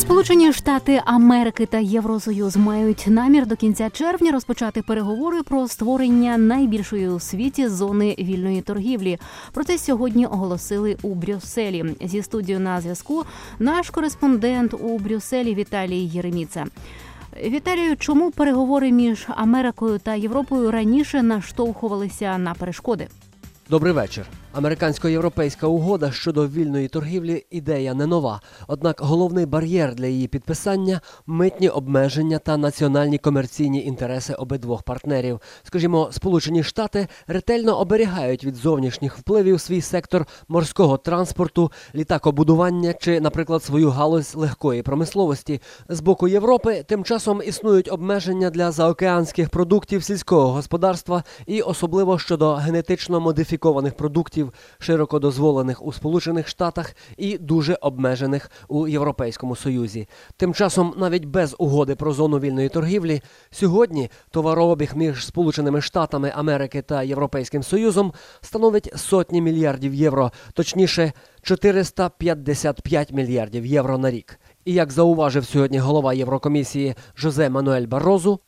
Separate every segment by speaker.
Speaker 1: Сполучені Штати Америки та Євросоюз мають намір до кінця червня розпочати переговори про створення найбільшої у світі зони вільної торгівлі. Про це сьогодні оголосили у Брюсселі. Зі студією на зв'язку наш кореспондент у Брюсселі Віталій Єреміца. Віталію, чому переговори між Америкою та Європою раніше наштовхувалися на перешкоди?
Speaker 2: Добрий вечір. Американсько-європейська угода щодо вільної торгівлі – ідея не нова. Однак головний бар'єр для її підписання – митні обмеження та національні комерційні інтереси обидвох партнерів. Скажімо, Сполучені Штати ретельно оберігають від зовнішніх впливів свій сектор морського транспорту, літакобудування чи, наприклад, свою галузь легкої промисловості. З боку Європи тим часом існують обмеження для заокеанських продуктів сільського господарства і особливо щодо генетично модифікованих продуктів, широко дозволених у Сполучених Штатах і дуже обмежених у Європейському Союзі. Тим часом, навіть без угоди про зону вільної торгівлі, сьогодні товарообіг між Сполученими Штатами Америки та Європейським Союзом становить сотні мільярдів євро, точніше 455 мільярдів євро на рік. І як зауважив сьогодні голова Єврокомісії Жозе Мануель Барозу,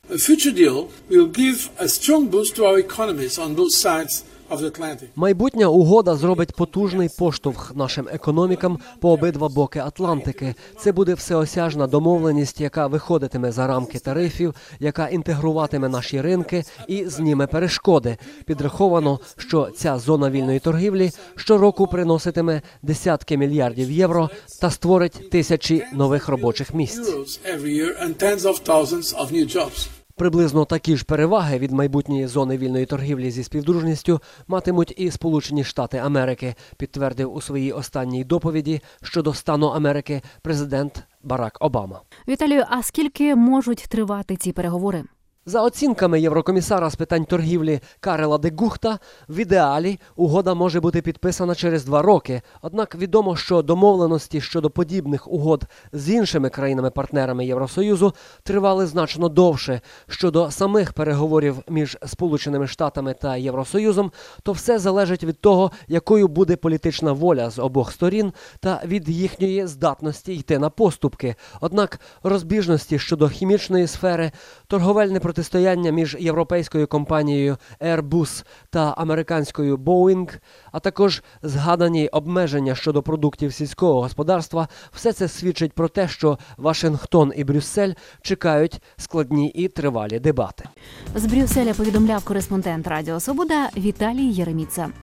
Speaker 2: майбутня угода зробить потужний поштовх нашим економікам по обидва боки Атлантики. Це буде всеосяжна домовленість, яка виходитиме за рамки тарифів, яка інтегруватиме наші ринки і зніме перешкоди. Підраховано, що ця зона вільної торгівлі щороку приноситиме десятки мільярдів євро та створить тисячі нових робочих місць. Приблизно такі ж переваги від майбутньої зони вільної торгівлі зі співдружністю матимуть і Сполучені Штати Америки, підтвердив у своїй останній доповіді щодо стану Америки президент Барак Обама.
Speaker 1: Віталію, а скільки можуть тривати ці переговори?
Speaker 2: За оцінками єврокомісара з питань торгівлі Карела де Гухта, в ідеалі угода може бути підписана через 2 роки. Однак відомо, що домовленості щодо подібних угод з іншими країнами-партнерами Євросоюзу тривали значно довше. Щодо самих переговорів між Сполученими Штатами та Євросоюзом, то все залежить від того, якою буде політична воля з обох сторін та від їхньої здатності йти на поступки. Однак розбіжності щодо хімічної сфери, торговельне протистояння між європейською компанією Airbus та американською Boeing, а також згадані обмеження щодо продуктів сільського господарства – все це свідчить про те, що Вашингтон і Брюссель чекають складні і тривалі дебати.
Speaker 1: З Брюсселя повідомляв кореспондент Радіо Свобода Віталій Єреміца.